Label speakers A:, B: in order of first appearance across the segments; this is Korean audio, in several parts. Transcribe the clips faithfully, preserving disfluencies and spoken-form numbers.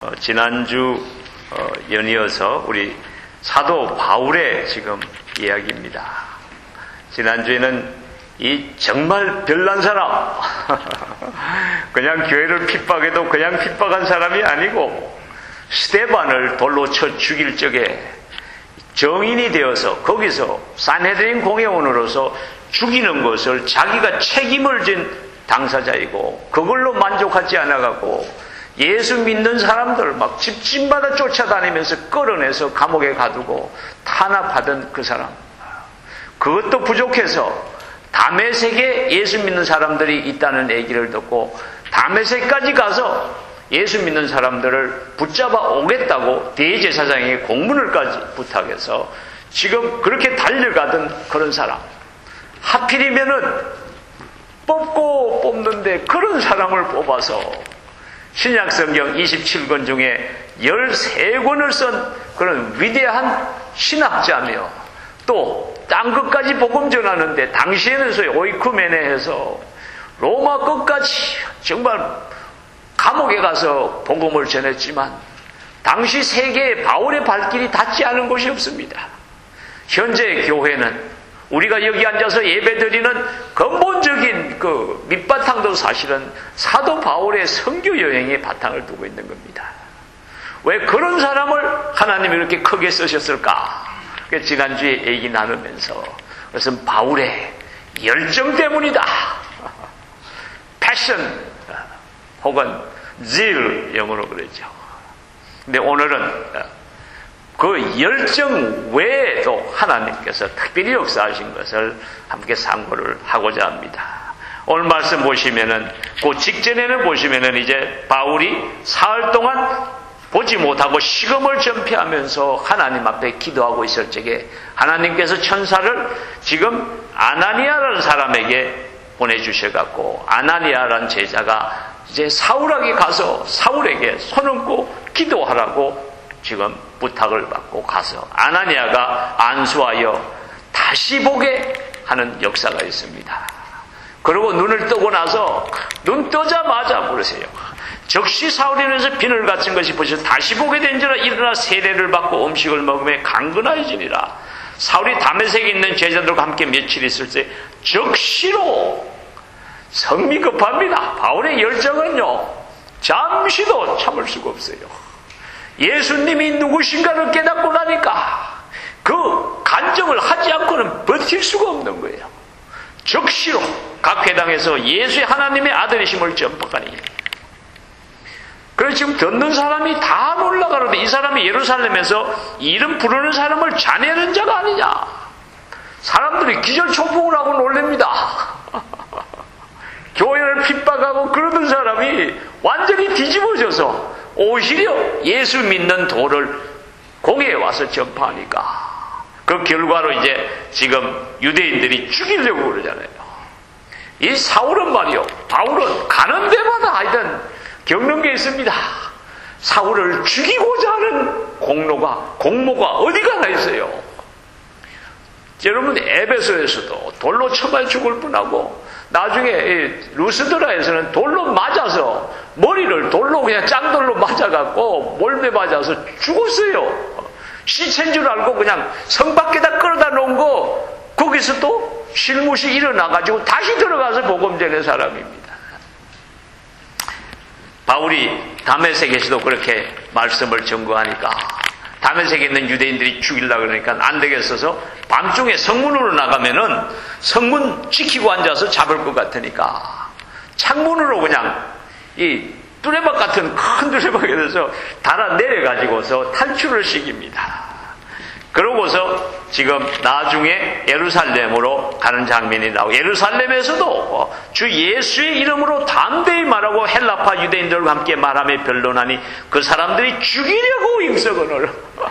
A: 어, 지난주 어, 연이어서 우리 사도 바울의 지금 이야기입니다. 지난주에는 이 정말 별난 사람, 그냥 교회를 핍박해도 그냥 핍박한 사람이 아니고 스데반을 돌로 쳐 죽일 적에 정인이 되어서 거기서 산헤드린 공회원으로서 죽이는 것을 자기가 책임을 진 당사자이고 그걸로 만족하지 않아가고 예수 믿는 사람들 막 집집마다 쫓아다니면서 끌어내서 감옥에 가두고 탄압하던 그 사람, 그것도 부족해서 다메섹에 예수 믿는 사람들이 있다는 얘기를 듣고 다메섹까지 가서 예수 믿는 사람들을 붙잡아 오겠다고 대제사장에게 공문을까지 부탁해서 지금 그렇게 달려가던 그런 사람, 하필이면은 뽑고 뽑는데 그런 사람을 뽑아서 신약성경 이십칠 권 중에 십삼 권을 쓴 그런 위대한 신학자며 또 땅 끝까지 복음 전하는데 당시에는 소위 오이쿠메네 해서 로마 끝까지 정말 감옥에 가서 복음을 전했지만 당시 세계에 바울의 발길이 닿지 않은 곳이 없습니다. 현재의 교회는 우리가 여기 앉아서 예배드리는 근본적인 그 밑바탕도 사실은 사도 바울의 선교 여행에 바탕을 두고 있는 겁니다. 왜 그런 사람을 하나님이 이렇게 크게 쓰셨을까? 지난주에 얘기 나누면서 그것은 바울의 열정 때문이다. 패션 혹은 zeal 영어로 그러죠. 근데 오늘은 그 열정 외에도 하나님께서 특별히 역사하신 것을 함께 상고를 하고자 합니다. 오늘 말씀 보시면은 그 직전에는 보시면은 이제 바울이 사흘 동안 보지 못하고 식음을 전폐하면서 하나님 앞에 기도하고 있을 적에 하나님께서 천사를 지금 아나니아라는 사람에게 보내주셔갖고 아나니아라는 제자가 이제 사울에게 가서 사울에게 손 얹고 기도하라고 지금 부탁을 받고 가서 아나니아가 안수하여 다시 보게 하는 역사가 있습니다. 그리고 눈을 뜨고 나서 눈 뜨자마자 그러세요. 즉시 사울이 인해서 비늘 같은 것이 벌써 다시 보게 된지라 일어나 세례를 받고 음식을 먹으며 강건하여지니라. 사울이 다메섹에 있는 제자들과 함께 며칠 있을 때 즉시로 성미 급합니다. 바울의 열정은요 잠시도 참을 수가 없어요. 예수님이 누구신가를 깨닫고 나니까 그 간증을 하지 않고는 버틸 수가 없는 거예요. 즉시로 각 회당에서 예수의 하나님의 아들이심을 전파하니. 그래서 지금 듣는 사람이 다 놀라가는데 이 사람이 예루살렘에서 이름 부르는 사람을 자네는 자가 아니냐. 사람들이 기절초풍을 하고 놀랍니다. 교회를 핍박하고 그러던 사람이 완전히 뒤집어져서 오히려 예수 믿는 도를 공회에 와서 전파하니까 그 결과로 이제 지금 유대인들이 죽이려고 그러잖아요. 이 사울은 말이요, 바울은 가는 데마다 하여튼 겪는 게 있습니다. 사울을 죽이고자 하는 공로가 공모가 어디가 나 있어요. 여러분 에베소에서도 돌로 쳐맞아 죽을 뻔하고 나중에 루스드라에서는 돌로 맞아서 머리를 돌로 그냥 짱돌로 맞아갖고 몰매 맞아서 죽었어요. 시체인 줄 알고 그냥 성 밖에다 끌어다 놓은 거 거기서 또 실무시 일어나가지고 다시 들어가서 복음 전의 사람입니다. 바울이 다메섹에서도 그렇게 말씀을 전거하니까 다메섹에 있는 유대인들이 죽이려고 그러니까 안 되겠어서 밤중에 성문으로 나가면은 성문 지키고 앉아서 잡을 것 같으니까 창문으로 그냥 이 뚜레박 같은 큰 뚜레박에 대해서 달아 내려가지고서 탈출을 시킵니다. 그러고서 지금 나중에 예루살렘으로 가는 장면이 나오고 예루살렘에서도 주 예수의 이름으로 담대히 말하고 헬라파 유대인들과 함께 말하며 변론하니 그 사람들이 죽이려고 임석언을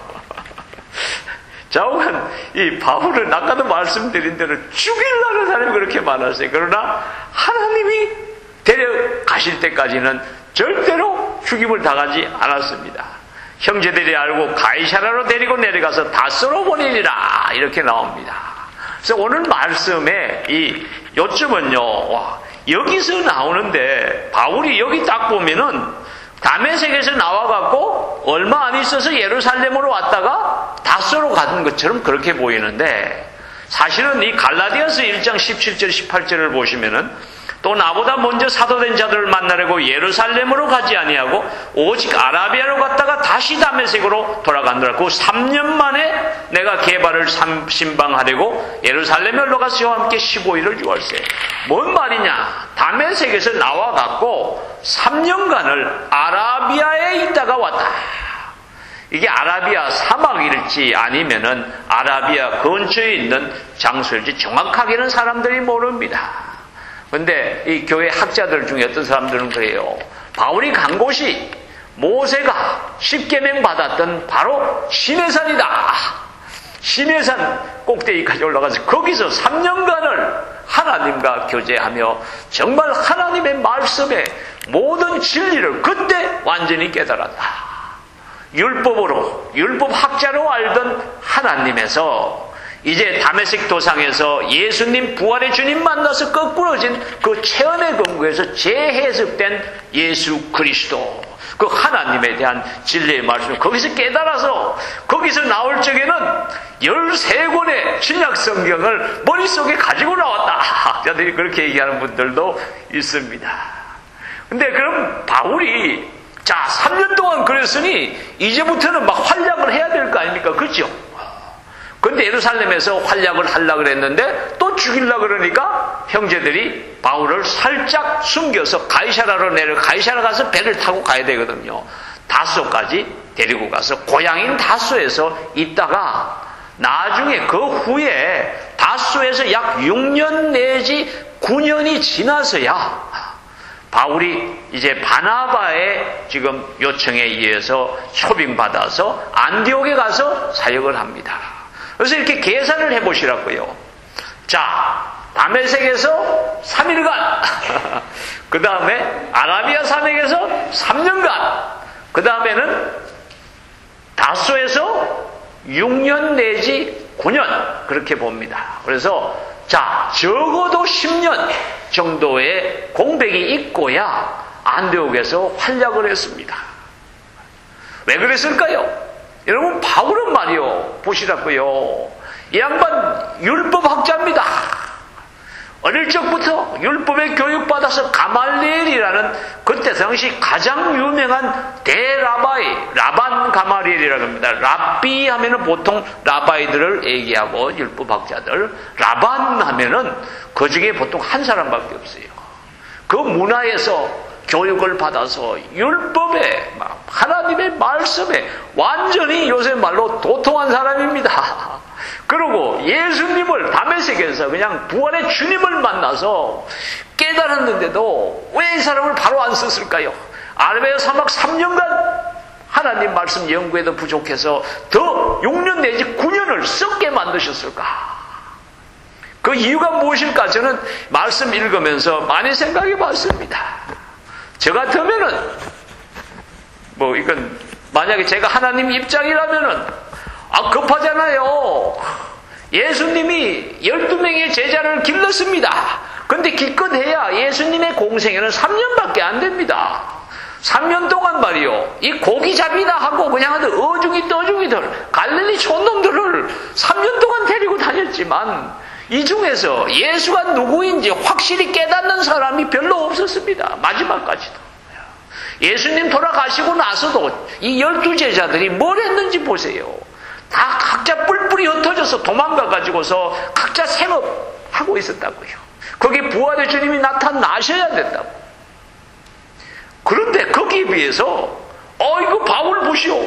A: 자오간 이 바울은 아까도 말씀드린 대로 죽이려는 사람이 그렇게 많았어요. 그러나 하나님이 데려가실 때까지는 절대로 죽임을 당하지 않았습니다. 형제들이 알고 가이사라로 데리고 내려가서 다 썰어버리리라 이렇게 나옵니다. 그래서 오늘 말씀에 이 요점은요, 와, 여기서 나오는데 바울이 여기 딱 보면은 다메섹에서 나와갖고 얼마 안 있어서 예루살렘으로 왔다가 다소로 가는 것처럼 그렇게 보이는데, 사실은 이 갈라디아서 일 장 십칠 절 십팔 절을 보시면은 또 나보다 먼저 사도된 자들을 만나려고 예루살렘으로 가지 아니하고 오직 아라비아로 갔다가 다시 다메섹으로 돌아간다라. 그 삼 년 만에 내가 게바를 신방하려고 예루살렘에 올라가서 저와 함께 십오 일을 유월세. 뭔 말이냐? 다메섹에서 나와갖고 삼 년간을 아라비아에 있다가 왔다. 이게 아라비아 사막일지 아니면은 아라비아 근처에 있는 장소일지 정확하게는 사람들이 모릅니다. 근데 이 교회 학자들 중에 어떤 사람들은 그래요. 바울이 간 곳이 모세가 십계명 받았던 바로 시내산이다. 시내산 꼭대기까지 올라가서 거기서 삼 년간을 하나님과 교제하며 정말 하나님의 말씀에 모든 진리를 그때 완전히 깨달았다. 율법으로, 율법 학자로 알던 하나님에서 이제 다메섹 도상에서 예수님 부활의 주님 만나서 거꾸러진 그 체험의 근거에서 재해석된 예수 그리스도, 그 하나님에 대한 진리의 말씀을 거기서 깨달아서 거기서 나올 적에는 열세 권의 신약 성경을 머릿속에 가지고 나왔다. 학자들이 그렇게 얘기하는 분들도 있습니다. 근데 그럼 바울이 자, 삼 년 동안 그랬으니 이제부터는 막 활약을 해야 될 거 아닙니까? 그렇죠? 근데 예루살렘에서 활약을 하려고 그랬는데 또 죽이려고 그러니까 형제들이 바울을 살짝 숨겨서 가이사라로 내려 가이사라 가서 배를 타고 가야 되거든요. 다소까지 데리고 가서 고향인 다소에서 있다가 나중에 그 후에 다소에서 약 육 년 내지 구 년이 지나서야 바울이 이제 바나바의 지금 요청에 의해서 초빙받아서 안디옥에 가서 사역을 합니다. 그래서 이렇게 계산을 해보시라고요. 자, 다메섹에서 삼 일간, 그 다음에 아라비아 산맥에서 삼 년간, 그 다음에는 다소에서 육 년 내지 구 년, 그렇게 봅니다. 그래서 자, 적어도 십 년 정도의 공백이 있고야 안디옥에서 활약을 했습니다. 왜 그랬을까요? 여러분, 바울은 말이요, 보시라고요. 이 양반 율법학자입니다. 어릴 적부터 율법에 교육받아서 가말리엘이라는 그때 당시 가장 유명한 대라바이, 라반 가말리엘이라고 합니다. 랍비 하면은 보통 라바이들을 얘기하고 율법학자들, 라반 하면은 그 중에 보통 한 사람밖에 없어요. 그 문화에서 교육을 받아서 율법에, 하나님의 말씀에 완전히 요새 말로 도통한 사람입니다. 그리고 예수님을 다메섹에서 그냥 부활의 주님을 만나서 깨달았는데도 왜 이 사람을 바로 안 썼을까요? 아라비아 사막 삼 년간 하나님 말씀 연구에도 부족해서 더 육 년 내지 구 년을 썩게 만드셨을까? 그 이유가 무엇일까? 저는 말씀 읽으면서 많이 생각해 봤습니다. 저 같으면은, 뭐, 이건, 만약에 제가 하나님 입장이라면은, 아, 급하잖아요. 예수님이 열두 명의 제자를 길렀습니다. 근데 기껏해야 예수님의 공생애는 삼 년밖에 안 됩니다. 삼 년 동안 말이요, 이 고기잡이나 하고 그냥 하던 어중이 떠중이들, 갈릴리 촌놈들을 삼 년 동안 데리고 다녔지만, 이 중에서 예수가 누구인지 확실히 깨닫는 사람이 별로 없었습니다. 마지막까지도. 예수님 돌아가시고 나서도 이 열두 제자들이 뭘 했는지 보세요. 다 각자 뿔뿔이 흩어져서 도망가가지고서 각자 생업하고 있었다고요. 거기 부활의 주님이 나타나셔야 된다고. 그런데 거기에 비해서 어 이거 바울 보시오.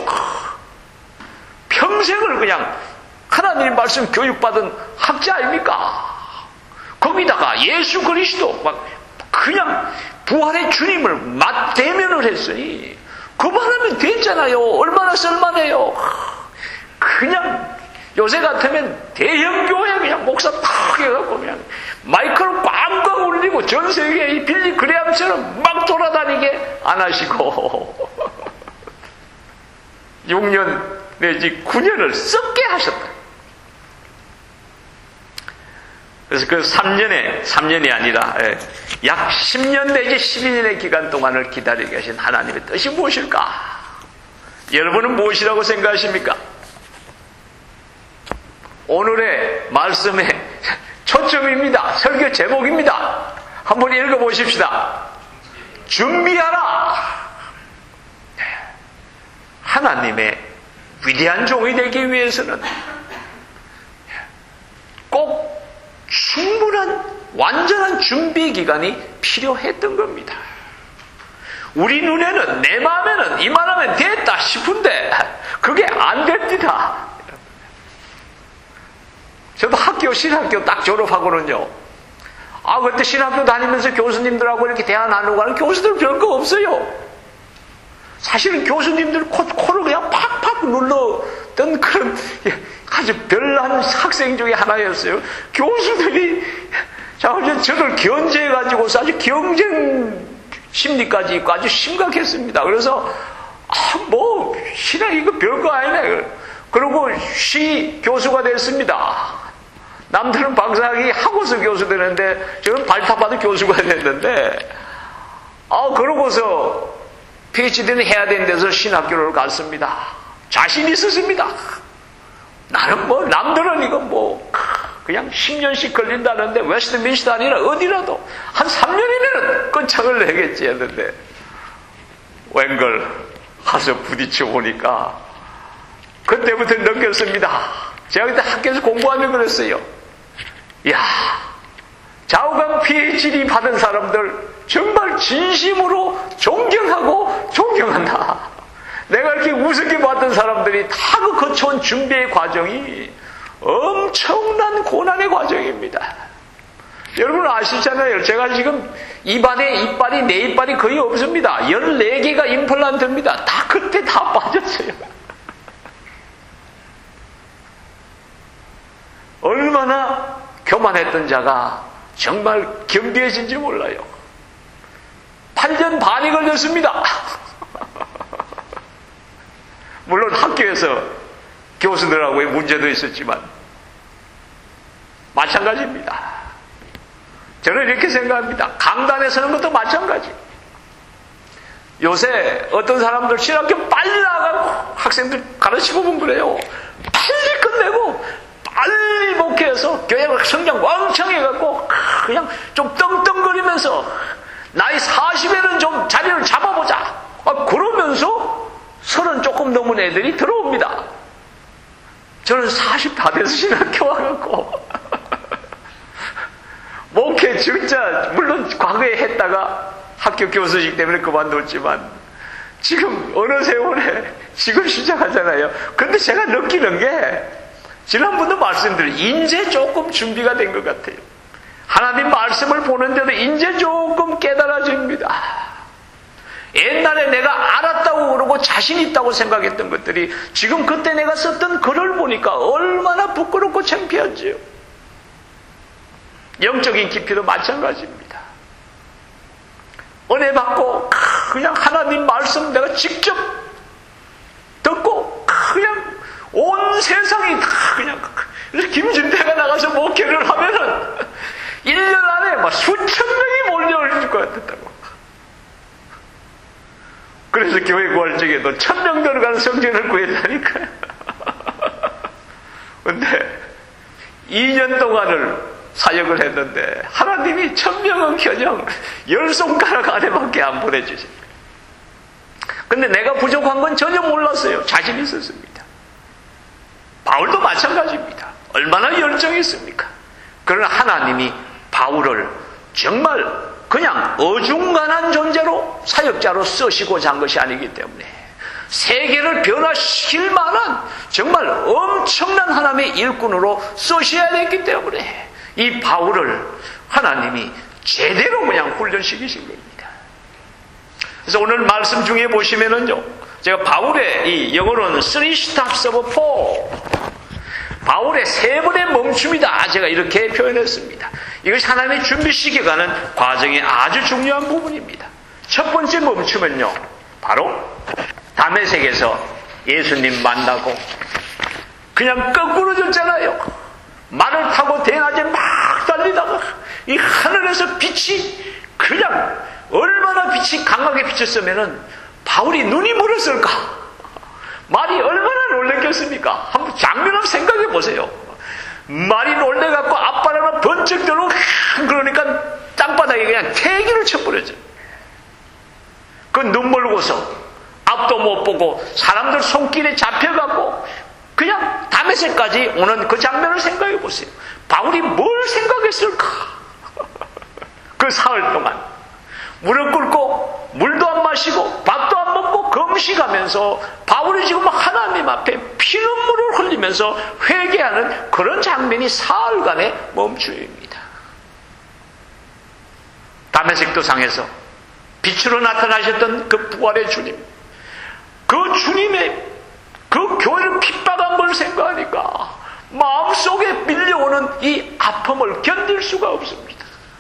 A: 평생을 그냥 하나님 말씀 교육받은 학자 아닙니까? 거기다가 예수 그리스도 막 그냥 부활의 주님을 맞대면을 했으니 그만하면 됐잖아요. 얼마나 쓸만해요. 그냥 요새 같으면 대형 교회 그냥 목사 탁 해갖고 그냥 마이크를 꽝꽝 울리고 전 세계에 이 빌리 그레함처럼 막 돌아다니게 안 하시고 육 년 내지 구 년을 썩게 하셨다. 그래서 그 삼 년에, 삼 년이 아니라 약 십 년 내지 십이 년의 기간 동안을 기다리게 하신 하나님의 뜻이 무엇일까? 여러분은 무엇이라고 생각하십니까? 오늘의 말씀의 초점입니다. 설교 제목입니다. 한번 읽어보십시다. 준비하라. 하나님의 위대한 종이 되기 위해서는 꼭 충분한 완전한 준비 기간이 필요했던 겁니다. 우리 눈에는, 내 마음에는 이만하면 됐다 싶은데 그게 안 됩니다. 저도 학교, 신학교 딱 졸업하고는요, 아, 그때 신학교 다니면서 교수님들하고 이렇게 대화 나누고 하는 교수들 별거 없어요. 사실은 교수님들 코, 코를 그냥 팍팍 눌렀던 그런 아주 별난 학생 중에 하나였어요. 교수들이 저를 견제해가지고서 아주 경쟁 심리까지 있고 아주 심각했습니다. 그래서, 아, 뭐, 신학 이거 별거 아니네. 그리고 시 교수가 됐습니다. 남들은 박사학위 하고서 교수 되는데 저는 발탁받은 교수가 됐는데, 아, 그러고서 피에이치디는 해야 되는 데서 신학교를 갔습니다. 자신 있었습니다. 나는 뭐, 남들은 이거 뭐, 그냥 십 년씩 걸린다는데 웨스트민스터 아니라 어디라도 한 삼 년이면 끝장을 내겠지 했는데, 웬걸 가서 부딪혀 보니까 그때부터 느꼈습니다. 제가 그때 학교에서 공부하면 그랬어요. 이야, 좌우간 피에이치디 받은 사람들 정말 진심으로 존경하고 존경한다. 내가 이렇게 우습게 봤던 사람들이 다 그 거쳐온 준비의 과정이 엄청난 고난의 과정입니다. 여러분 아시잖아요. 제가 지금 입안에 이빨이, 내 이빨이 거의 없습니다. 열네 개가 임플란트입니다. 다 그때 다 빠졌어요. 얼마나 교만했던 자가 정말 겸비해진지 몰라요. 팔 년 반이 걸렸습니다. 물론 학교에서 교수들하고의 문제도 있었지만 마찬가지입니다. 저는 이렇게 생각합니다. 강단에 서는 것도 마찬가지. 요새 어떤 사람들 신학교 빨리 나가고 학생들 가르치고 보면 그래요. 빨리 끝내고 빨리 목회해서 교회가 성장 왕창 해갖고 그냥 좀 떵떵거리면서 나이 사십에는 좀 자리를 잡아보자. 아, 그러면서 서른 조금 넘은 애들이 들어옵니다. 저는 사십 다 돼서 신학교 와갖고 목회 진짜 물론 과거에 했다가 학교 교수직 때문에 그만뒀지만 지금 어느 세월에 지금 시작하잖아요. 근데 제가 느끼는 게 지난번도 말씀드린 이제 조금 준비가 된 것 같아요. 하나님 말씀을 보는데도 이제 조금 깨달아집니다. 옛날에 내가 알았다고 그러고 자신 있다고 생각했던 것들이 지금 그때 내가 썼던 글을 보니까 얼마나 부끄럽고 창피한지요. 영적인 깊이도 마찬가지입니다. 은혜 받고 그냥 하나님 말씀 내가 직접 듣고 그냥 온 세상이 다 그냥 김진태가 나가서 목회를 하면은 일 년 안에 막 수천 명이 몰려올 것 같았다고. 그래서 교회 구할 적에도 천 명 들어가는 성전을 구했다니까요. 근데 이 년 동안을 사역을 했는데 하나님이 천 명은 켜녕 열 손가락 안에밖에 안 보내주십니다. 근데 내가 부족한 건 전혀 몰랐어요. 자신 있었습니다. 바울도 마찬가지입니다. 얼마나 열정했습니까? 그러나 하나님이 바울을 정말 그냥 어중간한 존재로 사역자로 쓰시고자 한 것이 아니기 때문에 세계를 변화시킬 만한 정말 엄청난 하나님의 일꾼으로 쓰셔야 됐기 때문에 이 바울을 하나님이 제대로 그냥 훈련시키신 겁니다. 그래서 오늘 말씀 중에 보시면은요, 제가 바울의 이 영어로는 three stops of Paul, 바울의 세 번의 멈춤이다, 제가 이렇게 표현했습니다. 이것이 하나님이 준비시켜가는 과정의 아주 중요한 부분입니다. 첫 번째 멈춤은요, 바로 다메섹에서 예수님 만나고 그냥 거꾸로졌잖아요. 말을 타고 대낮에 막 달리다가 이 하늘에서 빛이 그냥 얼마나 빛이 강하게 비쳤으면은 바울이 눈이 멀었을까? 말이 얼마나 놀랬겠습니까? 한번 장면 한번 생각해 보세요. 말이 놀래갖고 앞바람을 번쩍 들고 그러니까 땅바닥에 그냥 태기를 쳐버려져. 그 눈물 고서 앞도 못 보고 사람들 손길에 잡혀갖고 그냥 다메섹까지 오는 그 장면을 생각해 보세요. 바울이 뭘 생각했을까? 그 사흘 동안 무릎 꿇고 물도 안 마시고 밥도 안 먹고 금식하면서 바울이 지금 하나님 앞에 피눈물을 흘리면서 회개하는 그런 장면이 사흘간의 멈춤입니다. 다메섹 도상에서 빛으로 나타나셨던 그 부활의 주님, 그 주님의 그 교회를 핍박한 걸 생각하니까 마음속에 밀려오는 이 아픔을 견딜 수가 없습니다.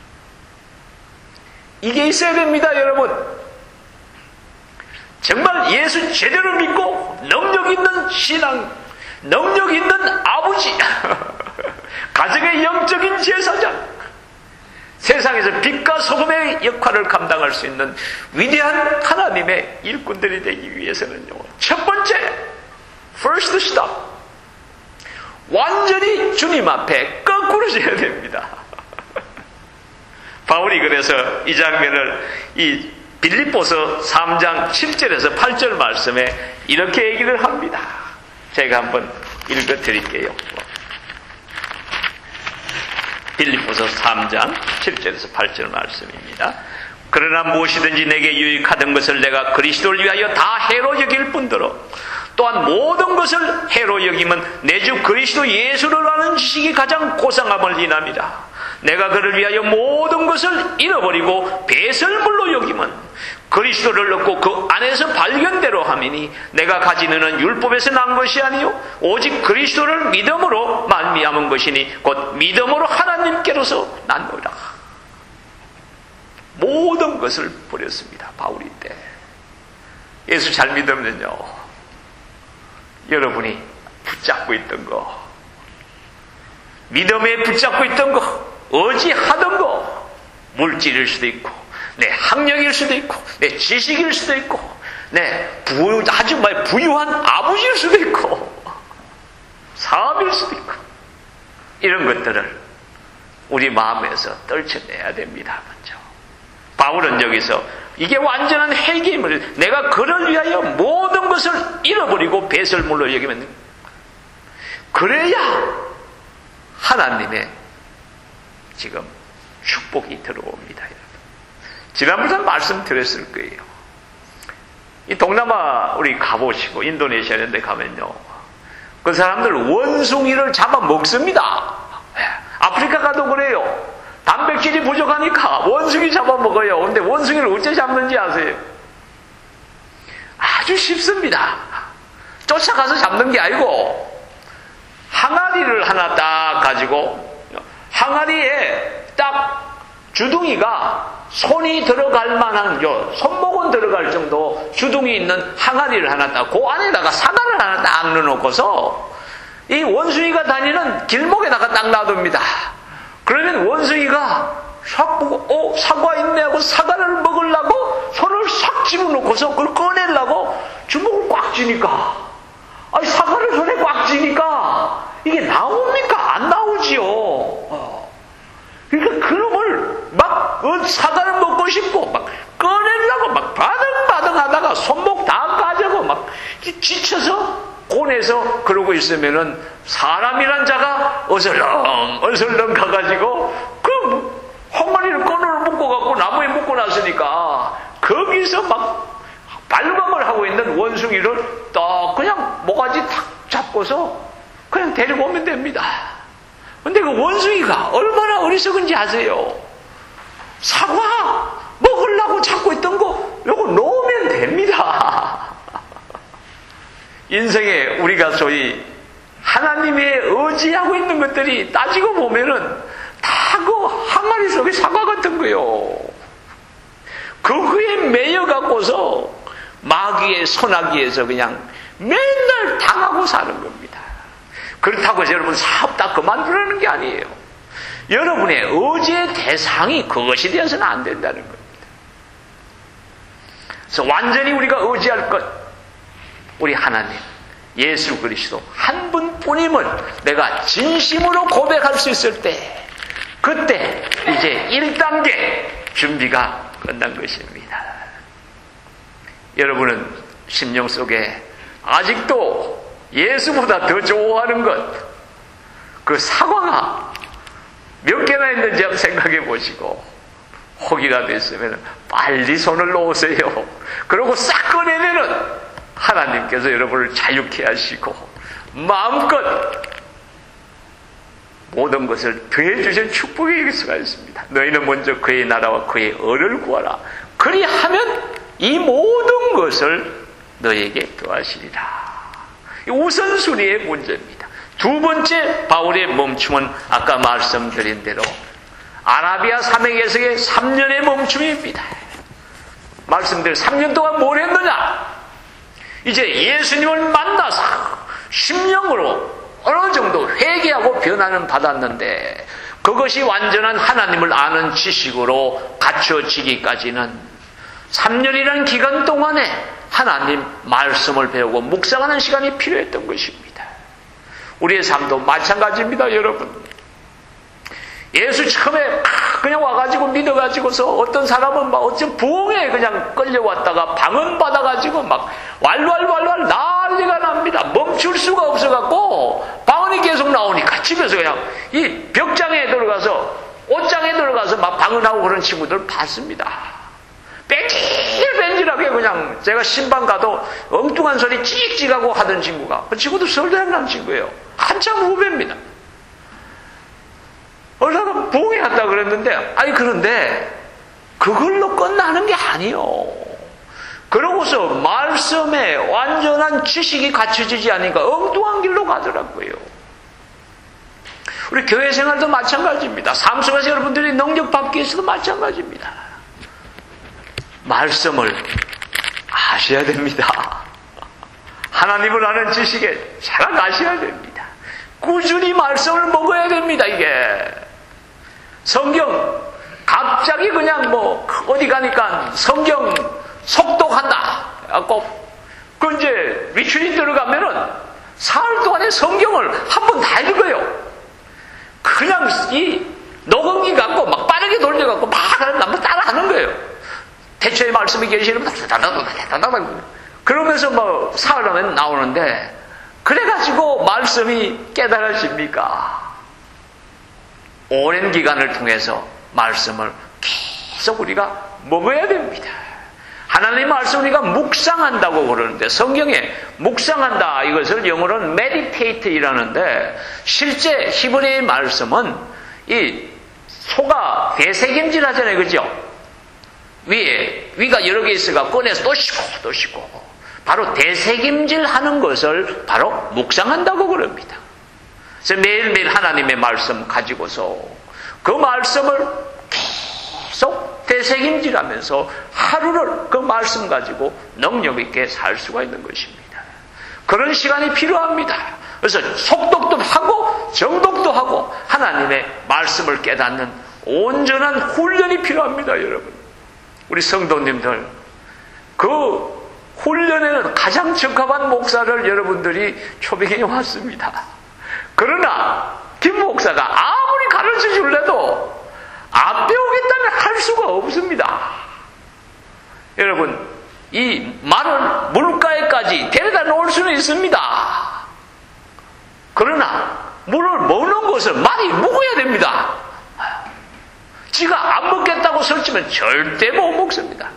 A: 이게 있어야 됩니다, 여러분. 정말 예수 제대로 믿고 능력 있는 신앙, 능력 있는 아버지, 가정의 영적인 제사장, 세상에서 빛과 소금의 역할을 감당할 수 있는 위대한 하나님의 일꾼들이 되기 위해서는요, 첫 번째, first stop, 완전히 주님 앞에 거꾸로 서야 됩니다. 바울이 그래서 이 장면을 이 빌립보서 삼 장 칠 절에서 팔 절 말씀에 이렇게 얘기를 합니다. 제가 한번 읽어 드릴게요. 빌립보서 삼 장 칠 절에서 팔 절 말씀입니다. 그러나 무엇이든지 내게 유익하던 것을 내가 그리스도를 위하여 다 해로 여길 뿐더러 또한 모든 것을 해로 여김은 내 주 그리스도 예수를 아는 지식이 가장 고상함을 인함이라. 내가 그를 위하여 모든 것을 잃어버리고 배설물로 여김은 그리스도를 얻고 그 안에서 발견대로 함이니 내가 가지는 율법에서 난 것이 아니요 오직 그리스도를 믿음으로 말미암은 것이니 곧 믿음으로 하나님께로서 났노라. 모든 것을 버렸습니다. 바울이 때 예수 잘 믿으면요, 여러분이 붙잡고 있던 거, 믿음에 붙잡고 있던 거, 의지하던 거, 물질일 수도 있고 내 학력일 수도 있고 내 지식일 수도 있고 내 부, 아주 부유한 아버지일 수도 있고 사업일 수도 있고 이런 것들을 우리 마음에서 떨쳐내야 됩니다. 먼저 바울은 여기서 이게 완전한 회개임을, 내가 그를 위하여 모든 것을 잃어버리고 배설물로 여기면 그래야 하나님의 지금 축복이 들어옵니다. 지난번에 말씀드렸을 거예요. 이 동남아 우리 가보시고 인도네시아 이런 데 가면요, 그 사람들 원숭이를 잡아 먹습니다. 아프리카 가도 그래요. 단백질이 부족하니까 원숭이 잡아 먹어요. 근데 원숭이를 어째 잡는지 아세요? 아주 쉽습니다. 쫓아가서 잡는 게 아니고 항아리를 하나 딱 가지고 항아리에 딱 주둥이가 손이 들어갈 만한, 요 손목은 들어갈 정도 주둥이 있는 항아리를 하나 딱, 그 안에다가 사과를 하나 딱 넣어놓고서 이 원숭이가 다니는 길목에다가 딱 놔둡니다. 그러면 원숭이가 싹 보고 어 사과 있네 하고 사과를 먹으려고 손을 싹 집어넣고서 그걸 꺼내려고 주먹을 꽉 쥐니까, 아니 사과를 손에 꽉 쥐니까 이게 나옵니까? 안 나오지요. 어. 그러니까 그놈을 막 사과를 먹고 싶고 막 꺼내려고 막 바등바등 하다가 손목 다 까져고 막 지쳐서 곤에서 그러고 있으면은 사람이란 자가 어슬렁 어슬렁 가가지고 그 홍머리를 끈으로 묶어갖고 나무에 묶고 났으니까 거기서 막 발광을 하고 있는 원숭이를 딱 그냥 모가지 탁 잡고서 그냥 데리고 오면 됩니다. 근데 그 원숭이가 얼마나 어리석은지 아세요? 사과 먹으려고 잡고 있던 거 요거 놓으면 됩니다. 인생에 우리가 소위 하나님의 의지하고 있는 것들이 따지고 보면은 다 그 항아리 속에 사과 같은 거요. 그거에 매여 갖고서 마귀의 소나기에서 그냥 맨날 당하고 사는 겁니다. 그렇다고 해서 여러분 사업 다 그만두라는 게 아니에요. 여러분의 의지의 대상이 그것이 되어서는 안 된다는 겁니다. 그래서 완전히 우리가 의지할 것, 우리 하나님, 예수 그리스도 한 분뿐임을 내가 진심으로 고백할 수 있을 때, 그때 이제 일 단계 준비가 끝난 것입니다. 여러분은 심령 속에 아직도 예수보다 더 좋아하는 것, 그 사과가 몇 개나 있는지 한번 생각해 보시고, 혹이라도 있으면 빨리 손을 놓으세요. 그러고 싹 꺼내면은 하나님께서 여러분을 자유케 하시고 마음껏 모든 것을 더해 주신 축복의 수가 있습니다. 너희는 먼저 그의 나라와 그의 의를 구하라. 그리하면 이 모든 것을 너에게 더하시리라. 우선순위의 문제입니다. 두 번째 바울의 멈춤은 아까 말씀드린 대로 아라비아 사맥에서의 삼 년의 멈춤입니다. 말씀드린 삼 년 동안 뭘 했느냐? 이제 예수님을 만나서 심령으로 어느 정도 회개하고 변화는 받았는데, 그것이 완전한 하나님을 아는 지식으로 갖춰지기까지는 삼 년이라는 기간 동안에 하나님 말씀을 배우고 묵상하는 시간이 필요했던 것입니다. 우리의 삶도 마찬가지입니다, 여러분. 예수 처음에 그냥 와가지고 믿어가지고서 어떤 사람은 막 어쩜 부흥에 그냥 끌려왔다가 방언받아가지고 막 왈왈왈왈 난리가 납니다. 멈출 수가 없어갖고 방언이 계속 나오니까 집에서 그냥 이 벽장에 들어가서 옷장에 들어가서 막 방언하고 그런 친구들 봤습니다. 뺀질뺀질하게 그냥 제가 신방 가도 엉뚱한 소리 찍찍하고 하던 친구가, 그 친구도 서울대학 난 친구예요. 한참 후배입니다. 얼마나 부흥이 한다 그랬는데, 아니 그런데 그걸로 끝나는 게 아니요. 그러고서 말씀에 완전한 지식이 갖춰지지 않으니까 엉뚱한 길로 가더라고요. 우리 교회 생활도 마찬가지입니다. 삶 속에서 여러분들이 능력 받기 위해서도 마찬가지입니다. 말씀을 아셔야 됩니다. 하나님을 아는 지식에 자라가셔야 됩니다. 꾸준히 말씀을 먹어야 됩니다. 이게 성경 갑자기 그냥 뭐 어디 가니까 성경 속독한다. 꼭 그 이제 리트릿 들어가면은 사흘 동안에 성경을 한 번 다 읽어요. 그냥 이 녹음기 갖고 막 빠르게 돌려갖고 막 한번 따라하는 거예요. 대초에 말씀이 계시는 다다다다다다다 그러면서 뭐 사흘 하면 나오는데, 그래가지고 말씀이 깨달아집니까? 오랜 기간을 통해서 말씀을 계속 우리가 먹어야 됩니다. 하나님 말씀 우리가 묵상한다고 그러는데, 성경에 묵상한다 이것을 영어로는 meditate 이라는데, 실제 히브리의 말씀은 이 소가 되새김질 하잖아요. 그죠? 위에 위가 여러 개 있어가 꺼내서 또 씻고 또 씻고, 바로 되새김질 하는 것을 바로 묵상한다고 그럽니다. 그래서 매일매일 하나님의 말씀 가지고서 그 말씀을 계속 되새김질하면서 하루를 그 말씀 가지고 능력 있게 살 수가 있는 것입니다. 그런 시간이 필요합니다. 그래서 속독도 하고 정독도 하고 하나님의 말씀을 깨닫는 온전한 훈련이 필요합니다, 여러분. 우리 성도님들, 그 훈련에는 가장 적합한 목사를 여러분들이 초빙해 왔습니다. 그러나 김 목사가 아무리 가르쳐 줄래도 안 배우겠다면 할 수가 없습니다. 여러분, 이 말을 물가에까지 데려다 놓을 수는 있습니다. 그러나 물을 먹는 것을 많이 먹어야 됩니다. 지가 안 먹겠다고 설치면 절대 못 먹습니다.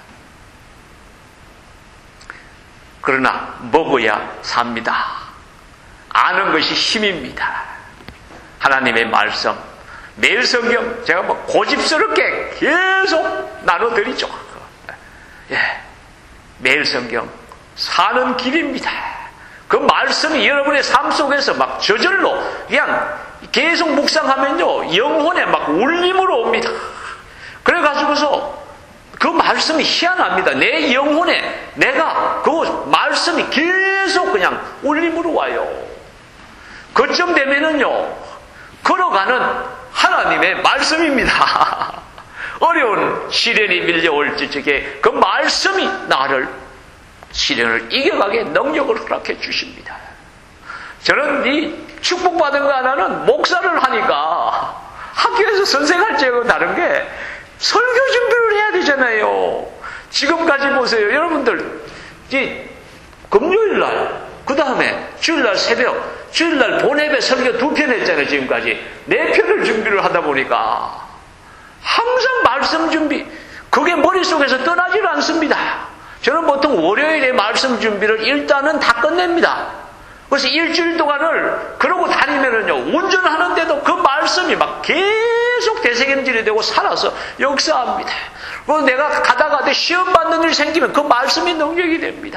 A: 그러나 먹어야 삽니다. 아는 것이 힘입니다. 하나님의 말씀, 매일 성경 제가 뭐 고집스럽게 계속 나눠드리죠. 예, 매일 성경 사는 길입니다. 그 말씀이 여러분의 삶 속에서 막 저절로 그냥 계속 묵상하면요, 영혼에 막 울림으로 옵니다. 그래가지고서 그 말씀이 희한합니다. 내 영혼에 내가 그 말씀이 계속 그냥 울림으로 와요. 그쯤 되면은요, 걸어가는 하나님의 말씀입니다. 어려운 시련이 밀려올 적에 그 말씀이 나를 시련을 이겨가게 능력을 허락해 주십니다. 저는 이 축복받은 거 하나는 목사를 하니까 학교에서 선생할 때하고 다른 게 설교 준비를 해야 되잖아요. 지금까지 보세요. 여러분들, 이 금요일 날, 그 다음에 주일날 새벽, 주일날 본예배 설교 두 편 했잖아요. 지금까지 네 편을 준비를 하다 보니까 항상 말씀 준비, 그게 머릿속에서 떠나질 않습니다. 저는 보통 월요일에 말씀 준비를 일단은 다 끝냅니다. 그래서 일주일 동안을 그러고 다니면은요, 운전하는데도 그 말씀이 막 계속 되새김질이 되고 살아서 역사합니다. 그리고 내가 가다가 시험 받는 일 생기면 그 말씀이 능력이 됩니다.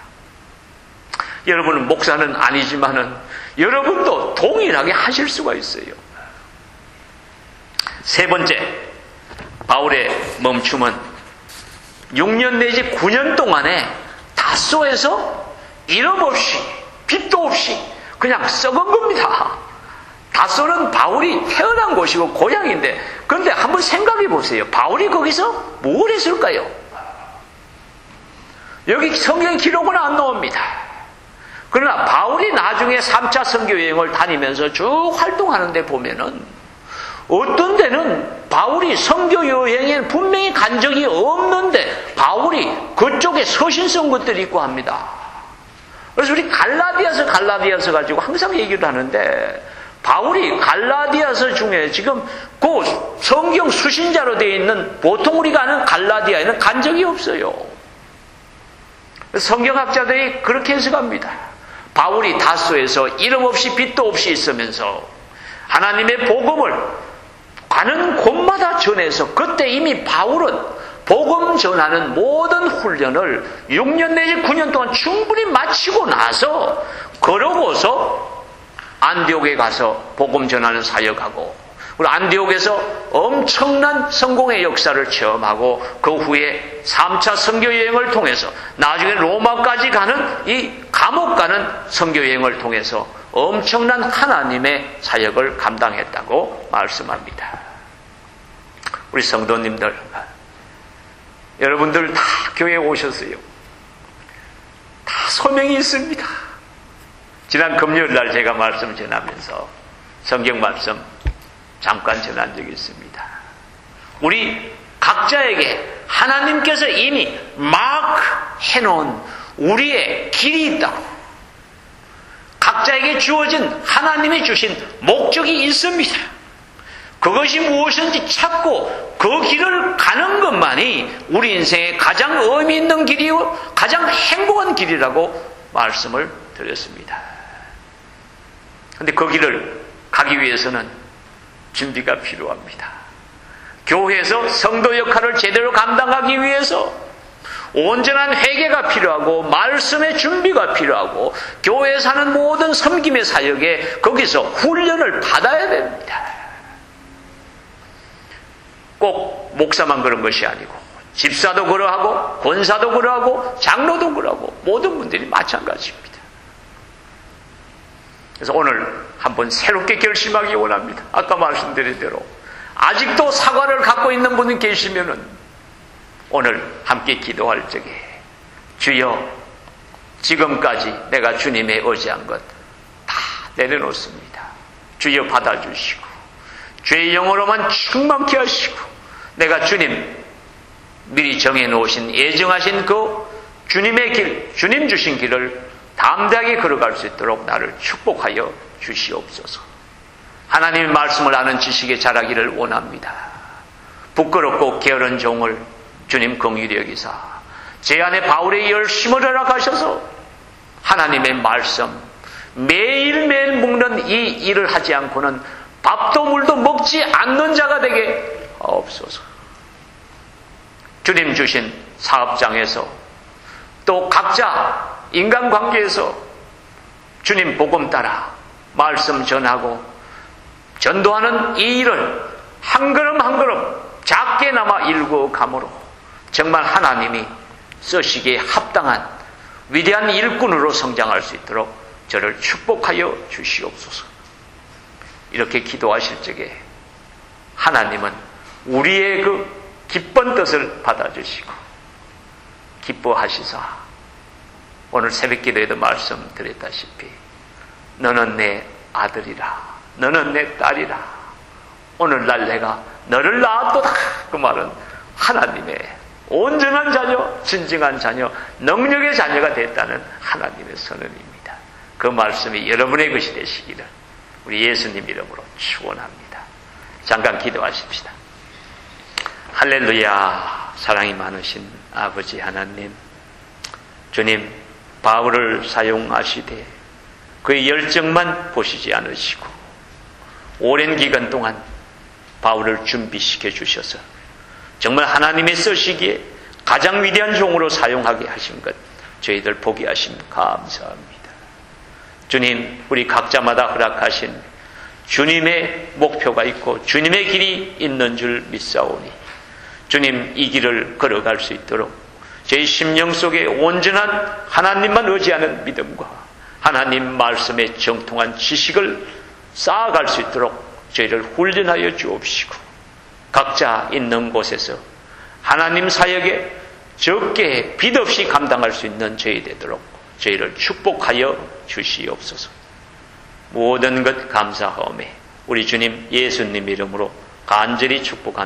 A: 여러분은 목사는 아니지만은 여러분도 동일하게 하실 수가 있어요. 세 번째, 바울의 멈춤은 육 년 내지 구 년 동안에 다소에서 이름 없이 빚도 없이 그냥 썩은 겁니다. 다소는 바울이 태어난 곳이고 고향인데, 그런데 한번 생각해 보세요. 바울이 거기서 뭘 했을까요? 여기 성경 기록은 안 나옵니다. 그러나 바울이 나중에 삼 차 선교 여행을 다니면서 쭉 활동하는데 보면은 어떤 데는 바울이 선교 여행에 분명히 간 적이 없는데 바울이 그쪽에 서신 쓴 것들이 있고 합니다. 그래서 우리 갈라디아서 갈라디아서 가지고 항상 얘기를 하는데, 바울이 갈라디아서 중에 지금 그 성경 수신자로 되어 있는 보통 우리가 아는 갈라디아에는 간 적이 없어요. 성경학자들이 그렇게 해석합니다. 바울이 다소에서 이름 없이 빚도 없이 있으면서 하나님의 복음을 가는 곳마다 전해서, 그때 이미 바울은 복음 전하는 모든 훈련을 육 년 내지 구 년 동안 충분히 마치고 나서 그러고서 안디옥에 가서 복음 전하는 사역하고, 그리고 안디옥에서 엄청난 성공의 역사를 체험하고, 그 후에 삼 차 선교 여행을 통해서 나중에 로마까지 가는 이 감옥 가는 선교 여행을 통해서 엄청난 하나님의 사역을 감당했다고 말씀합니다. 우리 성도님들, 여러분들 다 교회에 오셨어요. 다 소명이 있습니다. 지난 금요일 날 제가 말씀 전하면서 성경 말씀 잠깐 전한 적이 있습니다. 우리 각자에게 하나님께서 이미 막 해놓은 우리의 길이 있다고, 각자에게 주어진 하나님이 주신 목적이 있습니다. 그것이 무엇인지 찾고 그 길을 가는 것만이 우리 인생의 가장 의미 있는 길이요 가장 행복한 길이라고 말씀을 드렸습니다. 그런데 그 길을 가기 위해서는 준비가 필요합니다. 교회에서 성도 역할을 제대로 감당하기 위해서 온전한 회개가 필요하고 말씀의 준비가 필요하고, 교회에 사는 모든 섬김의 사역에 거기서 훈련을 받아야 됩니다. 꼭 목사만 그런 것이 아니고 집사도 그러하고 권사도 그러하고 장로도 그러하고 모든 분들이 마찬가지입니다. 그래서 오늘 한번 새롭게 결심하기 원합니다. 아까 말씀드린 대로 아직도 사과를 갖고 있는 분이 계시면은 오늘 함께 기도할 적에, 주여, 지금까지 내가 주님의 의지한 것 다 내려놓습니다. 주여 받아주시고 죄의 영으로만 충만케 하시고, 내가 주님 미리 정해놓으신 예정하신 그 주님의 길, 주님 주신 길을 담대하게 걸어갈 수 있도록 나를 축복하여 주시옵소서. 하나님의 말씀을 아는 지식에 자라기를 원합니다. 부끄럽고 게으른 종을 주님 긍휼히 여기사 제 안에 바울의 열심을 허락하셔서 하나님의 말씀 매일매일 먹는 이 일을 하지 않고는 밥도 물도 먹지 않는 자가 되게 없소서. 주님 주신 사업장에서 또 각자 인간관계에서 주님 복음 따라 말씀 전하고 전도하는 이 일을 한 걸음 한 걸음 작게나마 일구 감으로 정말 하나님이 쓰시기에 합당한 위대한 일꾼으로 성장할 수 있도록 저를 축복하여 주시옵소서. 이렇게 기도하실 적에 하나님은 우리의 그 기쁜 뜻을 받아주시고 기뻐하시사 오늘 새벽 기도에도 말씀드렸다시피 너는 내 아들이라, 너는 내 딸이라, 오늘날 내가 너를 낳았도다. 그 말은 하나님의 온전한 자녀, 진정한 자녀, 능력의 자녀가 됐다는 하나님의 선언입니다. 그 말씀이 여러분의 것이 되시기를 우리 예수님 이름으로 축원합니다. 잠깐 기도하십시다. 할렐루야. 사랑이 많으신 아버지 하나님, 주님, 바울을 사용하시되 그의 열정만 보시지 않으시고 오랜 기간 동안 바울을 준비시켜 주셔서 정말 하나님의 쓰시기에 가장 위대한 종으로 사용하게 하신 것 저희들 보게 하심 감사합니다. 주님, 우리 각자마다 허락하신 주님의 목표가 있고 주님의 길이 있는 줄 믿사오니 주님, 이 길을 걸어갈 수 있도록 저희 심령 속에 온전한 하나님만 의지하는 믿음과 하나님 말씀의 정통한 지식을 쌓아갈 수 있도록 저희를 훈련하여 주옵시고 각자 있는 곳에서 하나님 사역에 적게 빚 없이 감당할 수 있는 저희 되도록 저희를 축복하여 주시옵소서. 모든 것 감사하오매 우리 주님 예수님 이름으로 간절히 축복합니다.